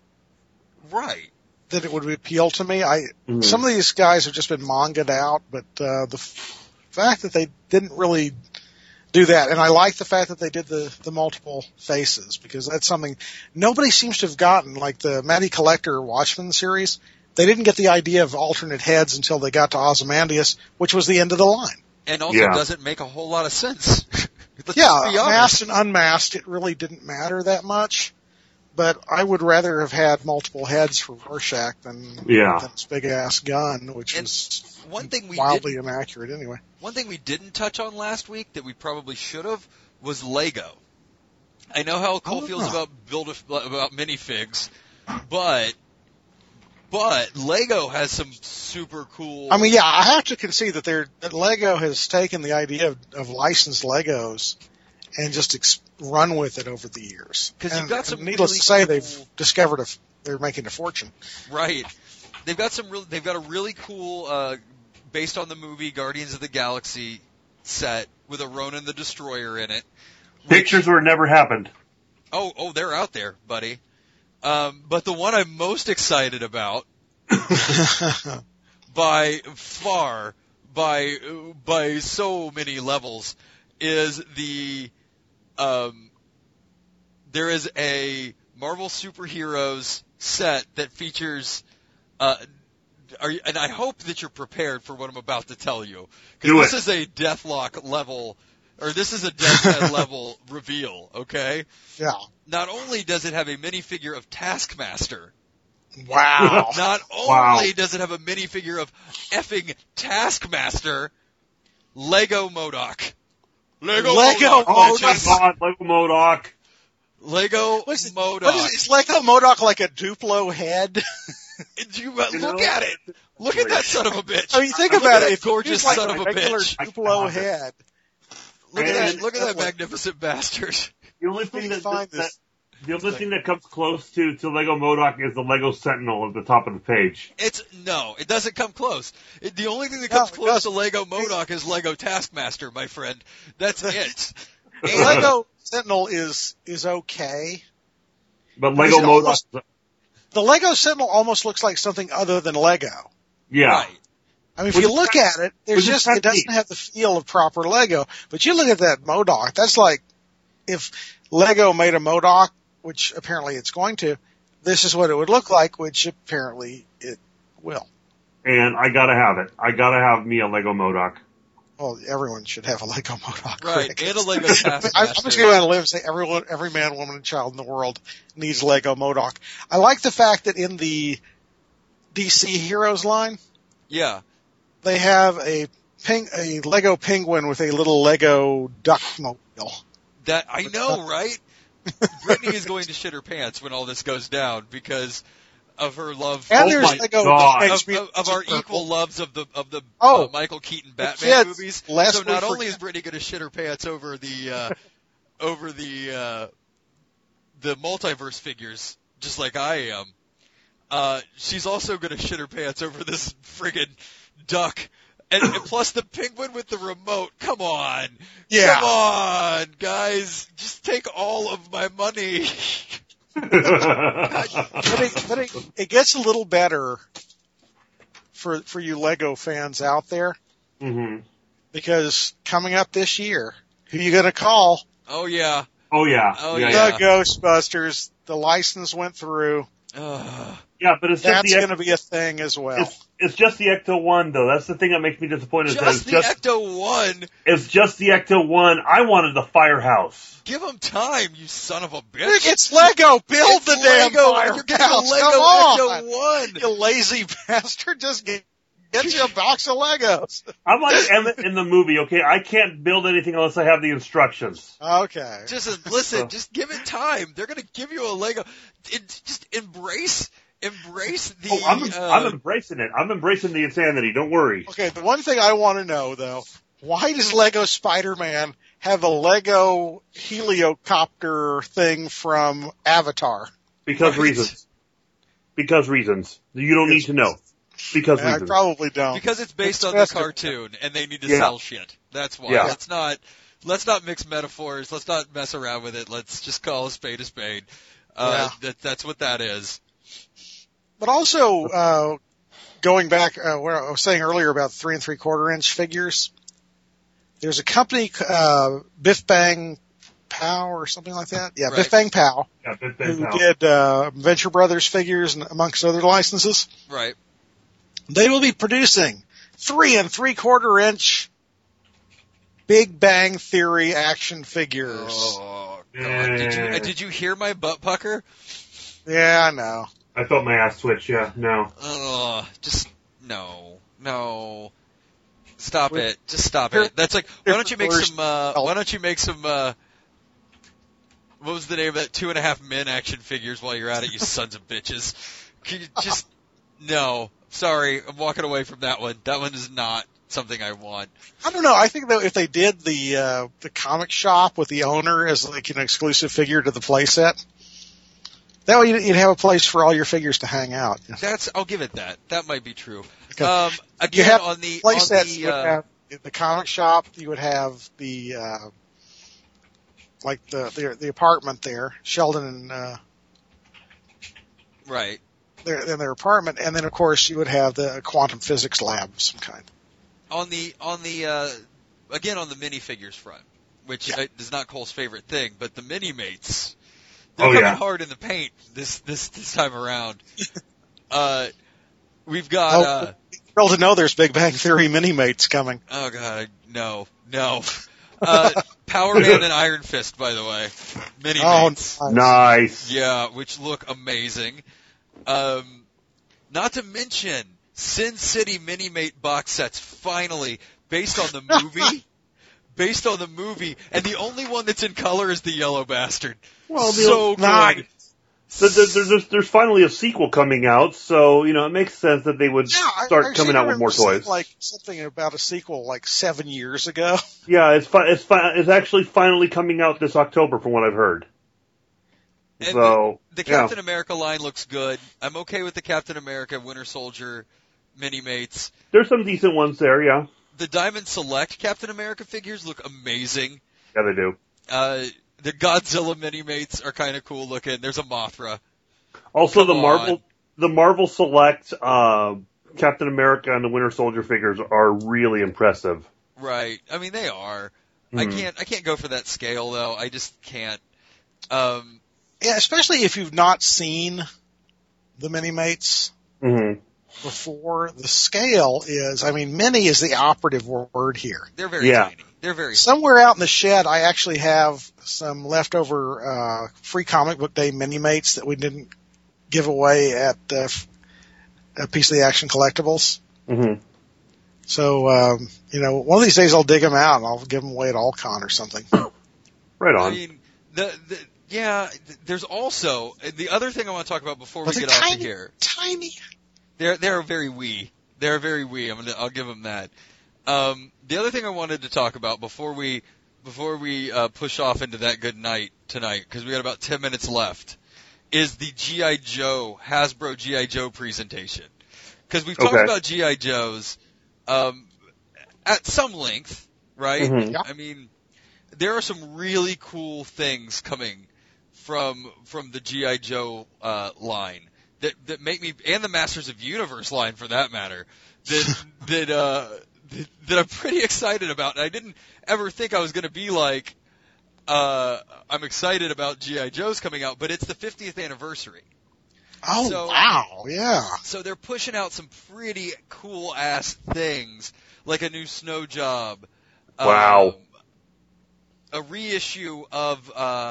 right? that it would appeal to me. Mhm. Some of these guys have just been manga'd out, but the fact that they didn't really do that, and I like the fact that they did the multiple faces, because that's something nobody seems to have gotten. Like the Matty Collector Watchmen series, they didn't get the idea of alternate heads until they got to Ozymandias, which was the end of the line. And also Yeah. doesn't make a whole lot of sense. Let's Yeah, just be honest. masked and unmasked, it really didn't matter that much. But I would rather have had multiple heads for Rorschach than this big ass gun, which And was one thing we wildly inaccurate anyway. One thing we didn't touch on last week that we probably should have was Lego. I know how Cole feels about minifigs, but Lego has some super cool. I mean, yeah, I have to concede that Lego has taken the idea of licensed Legos and just run with it over the years. 'Cause you've got some needless really to say, cool- they've discovered they're making a fortune. Right. They've got a really cool, based on the movie Guardians of the Galaxy set with a Ronan the Destroyer in it. Pictures where it never happened. Oh, they're out there, buddy. But the one I'm most excited about, by far, by so many levels, is there is a Marvel Superheroes set that features, and I hope that you're prepared for what I'm about to tell you. Because this is a Deathlock level, or this is a Deathhead level reveal, okay? Yeah. Not only does it have a minifigure of Taskmaster, Wow. not only does it have a minifigure of effing Taskmaster, Lego MODOK. Lego Oh, MODOK. my God, Lego MODOK. Lego MODOK. Is Lego MODOK like a Duplo head? Look at it. Look at that son of a bitch. I mean, think about it. Gorgeous It's like son of a regular bitch. Duplo head. Look at that magnificent bastard. The only thing find that thing that comes close to Lego MODOK is the Lego Sentinel at the top of the page. No, it doesn't come close. The only thing that comes close to Lego MODOK is Lego Taskmaster, my friend. That's it. The Lego Sentinel is okay. But Lego MODOK... The Lego Sentinel almost looks like something other than Lego. Yeah. Right. I mean, if you look at it, it doesn't have the feel of proper Lego. But you look at that MODOK, that's like if Lego made a MODOK, which apparently it's going to, this is what it would look like, which apparently it will. And I gotta have it. I gotta have me a Lego MODOK. Well, everyone should have a Lego MODOK. Right, and a Lego Taskmaster. I'm just going to live and say every man, woman, and child in the world needs Lego MODOK. I like the fact that in the DC Heroes line, yeah, they have a Lego penguin with a little Lego duckmobile. That I know, right? Brittany is going to shit her pants when all this goes down because of her love. And there's Lego of our equal loves of the Michael Keaton Batman movies. So not only is Brittany going to shit her pants over the multiverse figures, just like I am, she's also going to shit her pants over this friggin' duck. And plus the penguin with the remote. Come on. Yeah. Come on, guys. Just take all of my money. But it gets a little better for you Lego fans out there. Mm-hmm. Because coming up this year, who you going to call? Oh, yeah. Oh, yeah. Oh, yeah. yeah. The Ghostbusters. The license went through. Yeah, but that's going to be a thing as well. It's just the Ecto-1, though. That's the thing that makes me disappointed. Just the Ecto-1? It's just the Ecto-1. I wanted the Firehouse. Give them time, you son of a bitch. It's Lego. Build the damn Firehouse. You're getting a Lego Ecto-1. You lazy bastard. Just get you a box of Legos. I'm like Emmett in the movie, okay? I can't build anything unless I have the instructions. Okay. Listen, just give it time. They're going to give you a Lego. Just embrace the... Oh, I'm embracing it. I'm embracing the insanity. Don't worry. Okay, the one thing I want to know, though, why does Lego Spider-Man have a Lego heliocopter thing from Avatar? Because reasons. Because reasons. You don't need to know. Because reasons. I probably don't. Because it's based on the cartoon, and they need to sell shit. That's why. Yeah. Let's not mix metaphors. Let's not mess around with it. Let's just call a spade a spade. That's what that is. But also, going back, where I was saying earlier about 3 3/4 inch figures, there's a company, Biff Bang Pow or something like that. Yeah, right. Biff Bang Pow. Yeah, Biff Bang who Pow. did Venture Brothers figures and amongst other licenses. Right. They will be producing 3 3/4 inch Big Bang Theory action figures. Oh, God. Did you hear my butt pucker? Yeah, I know. I felt my ass twitch, yeah. No. Just, no. Stop it. Just stop it. That's like, why don't you make some, what was the name of that 2.5 Men action figures while you're at it, you sons of bitches? Can you just, no. Sorry, I'm walking away from that one. That one is not something I want. I don't know. I think that if they did the comic shop with the owner as like an exclusive figure to the playset, That way you'd have a place for all your figures to hang out. I'll give it that. That might be true. Because Again, you have on the place sets, you would have the comic shop. You would have the like the apartment there, Sheldon and right. Their apartment, and then of course you would have the quantum physics lab of some kind. On the again on the minifigures front, which is not Cole's favorite thing, but the mini-mates, they're coming hard in the paint this time around. We've got thrilled to know there's Big Bang Theory mini-mates coming. Oh god, no. Power Man and Iron Fist, by the way, mini-mates. Oh, nice. Yeah, which look amazing. Not to mention Sin City Mini-Mate box sets finally based on the movie. Based on the movie, and the only one that's in color is the yellow bastard. Well, so good. There's finally a sequel coming out, so it makes sense that they would start coming out with more toys. Like something about a sequel like 7 years ago. Yeah, it's actually finally coming out this October, from what I've heard. And so the Captain America line looks good. I'm okay with the Captain America Winter Soldier mini-mates. There's some decent ones there, yeah. The Diamond Select Captain America figures look amazing. Yeah, they do. The Godzilla mini-mates are kind of cool looking. There's a Mothra. Also, the Marvel Select Captain America and the Winter Soldier figures are really impressive. Right. I mean, they are. Mm-hmm. I can't go for that scale though. I just can't. Yeah, especially if you've not seen the mini-mates. Mm-hmm. Before, the scale is, mini is the operative word here. They're very tiny. They're very Somewhere out in the shed, I actually have some leftover free comic book day mini-mates that we didn't give away at a Piece of the Action Collectibles. Mm-hmm. So, one of these days I'll dig them out and I'll give them away at Alcon or something. Right on. I mean, there's also, the other thing I want to talk about before we get off of here. Tiny. They're very wee. They're very wee. I'll give them that. The other thing I wanted to talk about before we push off into that good night tonight, because we got about 10 minutes left, is the G.I. Joe, Hasbro G.I. Joe presentation. Because we've talked about G.I. Joes at some length, right? Mm-hmm. Yeah. I mean, there are some really cool things coming from the G.I. Joe line. That make me, and the Masters of Universe line for that matter, that I'm pretty excited about. And I didn't ever think I was going to be like, I'm excited about G.I. Joe's coming out, but it's the 50th anniversary. Oh, wow, yeah. So they're pushing out some pretty cool ass things, like a new Snow Job. Wow. A reissue of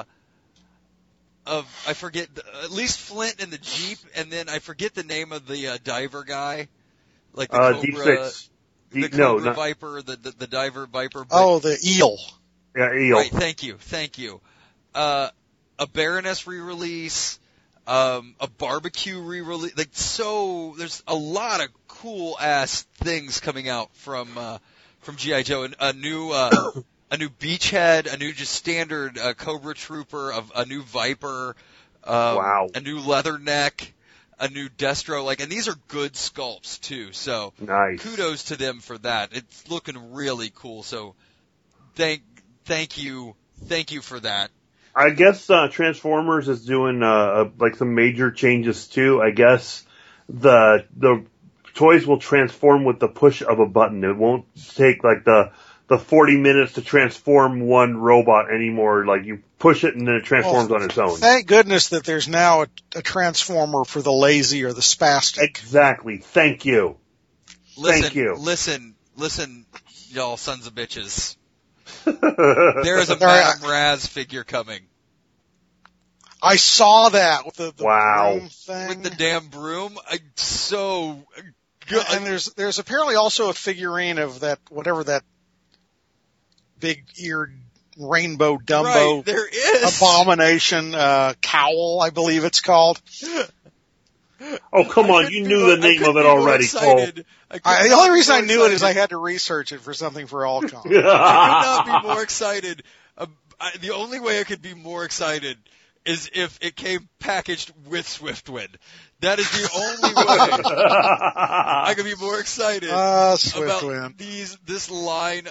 I forget, at least Flint and the Jeep, and then I forget the name of the diver guy, like the Cobra, Deep Six. the Cobra Viper, the diver Viper. Oh, the eel. Yeah, eel. Right, thank you. A Baroness re-release, a barbecue re-release, there's a lot of cool ass things coming out from G.I. Joe, and a new Beachhead, a new just standard Cobra Trooper, a new Viper, wow, a new Leatherneck, a new Destro, and these are good sculpts too. So nice. Kudos to them for that. It's looking really cool. So thank you for that. I guess Transformers is doing some major changes too. I guess the toys will transform with the push of a button. It won't take the 40 minutes to transform one robot anymore. Like, you push it and then it transforms on its own. Thank goodness that there's now a transformer for the lazy or the spastic. Exactly. Thank you. Thank you. Listen, y'all sons of bitches. There is a Madame Raz figure coming. I saw that with the wow. broom thing. With the damn broom. So good. And there's apparently also a figurine of that, whatever that big-eared rainbow Dumbo right, there is. Abomination cowl, I believe it's called. Oh, come on. You knew the name of it already, Cole. The only reason I knew it is I had to research it for something for Alcon. I could not be more excited. The only way I could be more excited is if it came packaged with Swiftwind. That is the only way I could be more excited about this line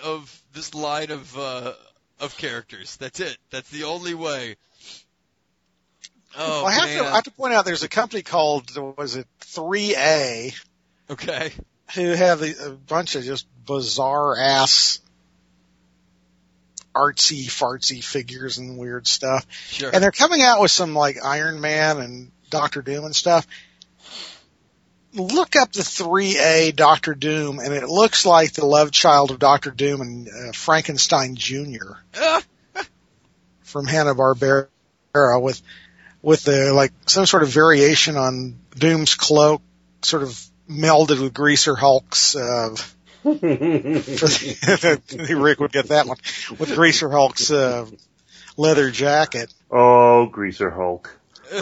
of characters. That's it. That's the only way. Oh, well, I have to point out there's a company called, was it 3A? Okay. Who have a bunch of just bizarre ass artsy fartsy figures and weird stuff. Sure. And they're coming out with some like Iron Man and Doctor Doom and stuff. Look up the 3A Doctor Doom and it looks like the love child of Doctor Doom and Frankenstein Jr. from Hanna-Barbera with the like some sort of variation on Doom's cloak, sort of melded with Greaser Hulk's Rick would get that one, with Greaser Hulk's leather jacket. Oh, Greaser Hulk.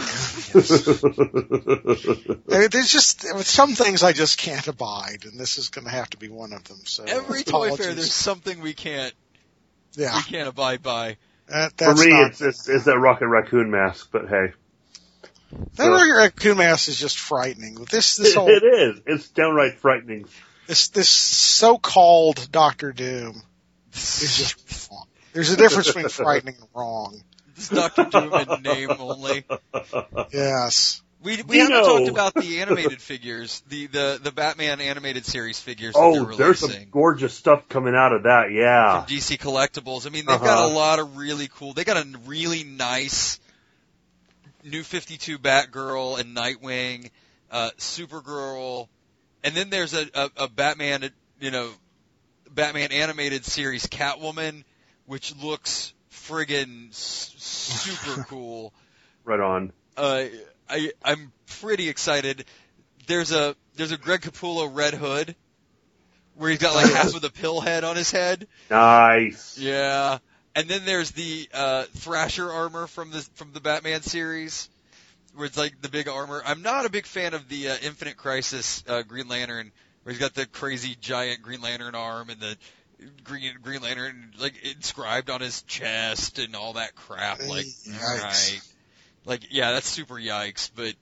There's just some things I just can't abide, and this is going to have to be one of them. So every toy fair, there's something we can't abide by. For me, it's that Rocket Raccoon mask, but hey. That Rocket Raccoon mask is just frightening. This whole, it is. It's downright frightening. This so-called Doctor Doom is just wrong. There's a difference between frightening and wrong. This Doctor Doom in name only. Yes. We haven't talked about the animated figures, the Batman animated series figures. Oh, there's some gorgeous stuff coming out of that, yeah. From DC Collectibles. I mean, they've got a lot of really cool. They got a really nice New 52 Batgirl and Nightwing, Supergirl, and then there's a Batman, Batman animated series Catwoman, which looks friggin' super cool. Right on. I'm pretty excited. There's a Greg Capullo Red Hood, where he's got like half of the pill head on his head. Nice. Yeah. And then there's the Thrasher armor from the Batman series, where it's like the big armor. I'm not a big fan of the Infinite Crisis Green Lantern, where he's got the crazy giant Green Lantern arm and the Green Lantern like inscribed on his chest and all that crap. Like, right. Like, yeah, that's super yikes. But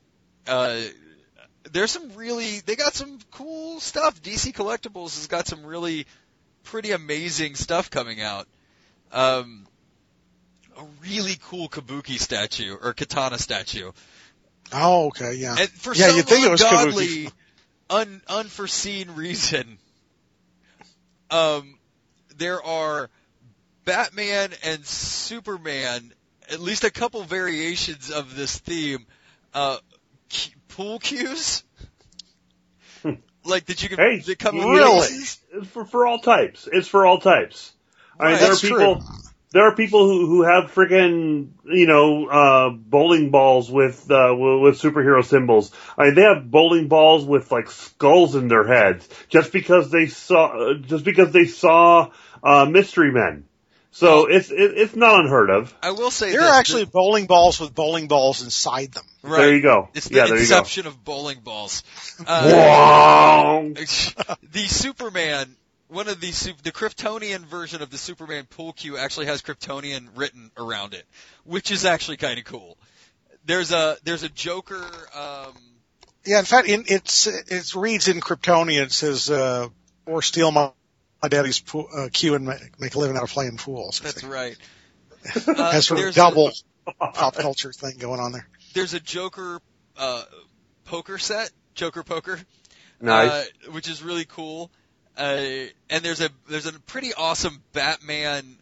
there's they got some cool stuff. DC Collectibles has got some really pretty amazing stuff coming out. A really cool Kabuki statue or Katana statue. Oh, okay, yeah. And for some some think ungodly, unforeseen reason, there are Batman and Superman, at least a couple variations of this theme, pool cues. Like that you can that come in really for all types. It's for all types. I mean, there are people who have freaking, bowling balls with superhero symbols. I mean, they have bowling balls with like skulls in their heads just because they saw Mystery Men. So it's not unheard of. I will say there are actually bowling balls with bowling balls inside them. Right. There you go. It's the inception of bowling balls. The Superman. One of the Kryptonian version of the Superman pool cue actually has Kryptonian written around it, which is actually kind of cool. There's a Joker. Yeah, in fact, it reads in Kryptonian. It says, "Or steal my daddy's cue and make a living out of playing pools." That's right. Has sort of double pop culture thing going on there. There's a Joker poker set, Joker Poker, nice, which is really cool. And there's a pretty awesome Batman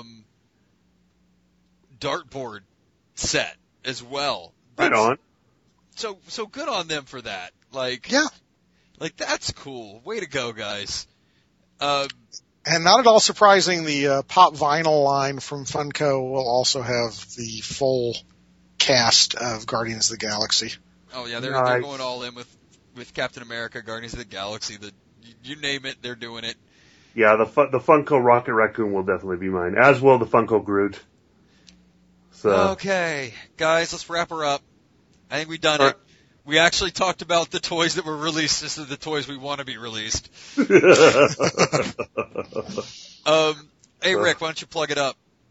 dartboard set as well. Right on. So good on them for that. Like, yeah, like that's cool. Way to go, guys. And not at all surprising, the pop vinyl line from Funko will also have the full cast of Guardians of the Galaxy. Oh yeah, they're going all in with Captain America, Guardians of the Galaxy. You name it, they're doing it. Yeah, the Funko Rocket Raccoon will definitely be mine, as will the Funko Groot. So. Okay, guys, let's wrap her up. I think we've done it. We actually talked about the toys that were released instead of the toys we want to be released. Hey, Rick, why don't you plug it up?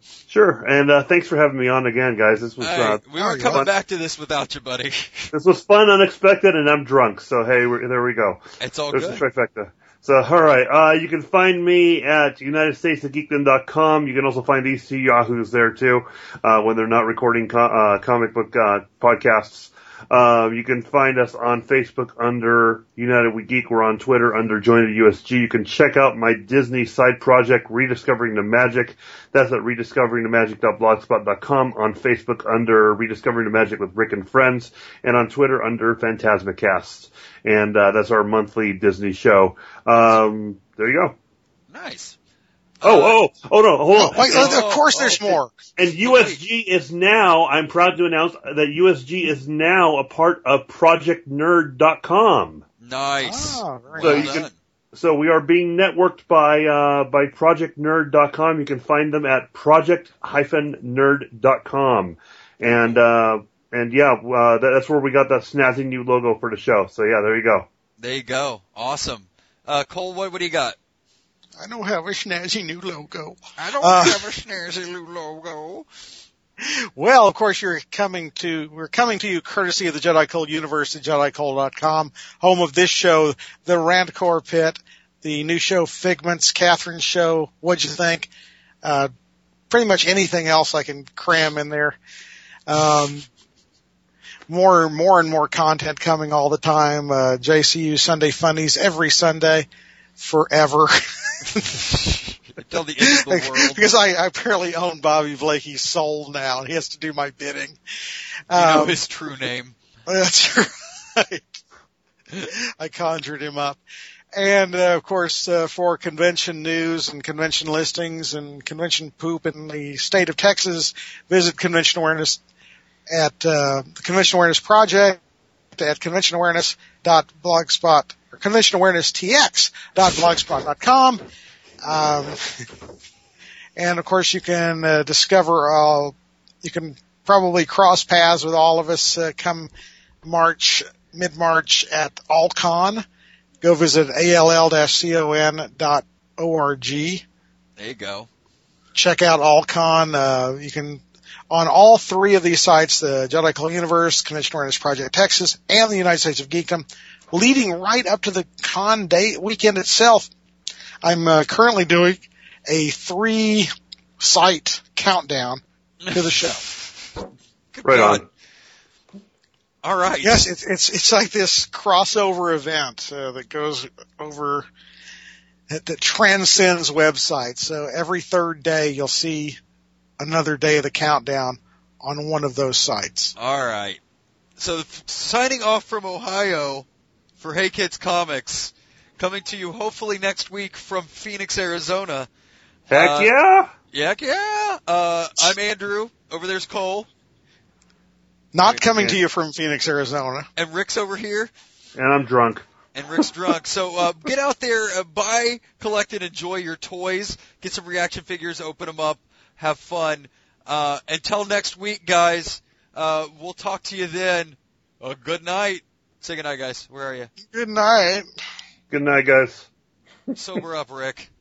Sure, and thanks for having me on again, guys. This was we weren't coming back to this without you, buddy. This was fun, unexpected, and I'm drunk. So hey, there we go. It's all There's good. a trifecta. So all right, you can find me at UnitedStatesOfGeekdom.com. You can also find these two yahoos there too when they're not recording comic book podcasts. You can find us on Facebook under United We Geek. We're on Twitter under Join the USG. You can check out my Disney side project, Rediscovering the Magic. That's at rediscoveringthemagic.blogspot.com. On Facebook under Rediscovering the Magic with Rick and Friends. And on Twitter under Phantasmacast. And that's our monthly Disney show. There you go. Nice. No, hold on. Wait, of course there's more. And USG is now, I'm proud to announce that USG is now a part of ProjectNerd.com. Nice. Oh, very So nice. So we are being networked by ProjectNerd.com. You can find them at project-nerd.com. And yeah, that's where we got that snazzy new logo for the show. So yeah, there you go. There you go. Awesome. Cole, what do you got? I don't have a snazzy new logo. I don't have a snazzy new logo. Well, of course, we're coming to you courtesy of the Jedi Cult universe at JediCult.com, home of this show, the Rantcore Pit, the new show Figments, Catherine's show, What'd You Think? Pretty much anything else I can cram in there. More and more content coming all the time. JCU Sunday Funnies every Sunday, forever. Until the end of the world. Because I apparently own Bobby Blakey's soul now, and he has to do my bidding. You know his true name. That's right. I conjured him up. And, of course, for convention news and convention listings and convention poop in the state of Texas, visit Convention Awareness at the Convention Awareness Project at conventionawareness.blogspot or conventionawareness.tx.blogspot.com. And of course you can discover you can probably cross paths with all of us come mid-March at AllCon. Go visit all-con.org. There you go. Check out AllCon. You can on all three of these sites, the Jedi Cult Universe, Convention Awareness Project Texas, and the United States of Geekdom, leading right up to the con day weekend itself. I'm currently doing a 3-site countdown to the show. Right on. All right. Yes, it's like this crossover event that goes over that transcends websites. So every third day you'll see another day of the countdown on one of those sites. All right. So signing off from Ohio for Hey Kids Comics, coming to you hopefully next week from Phoenix, Arizona. Heck yeah! Heck yeah! I'm Andrew. Over there's Cole. Not coming to you from Phoenix, Arizona. And Rick's over here. And I'm drunk. And Rick's drunk. So get out there, buy, collect, and enjoy your toys. Get some reaction figures, open them up, have fun. Until next week, guys, we'll talk to you then. Good night. Say good night, guys. Where are you? Good night. Good night, guys. Sober up, Rick.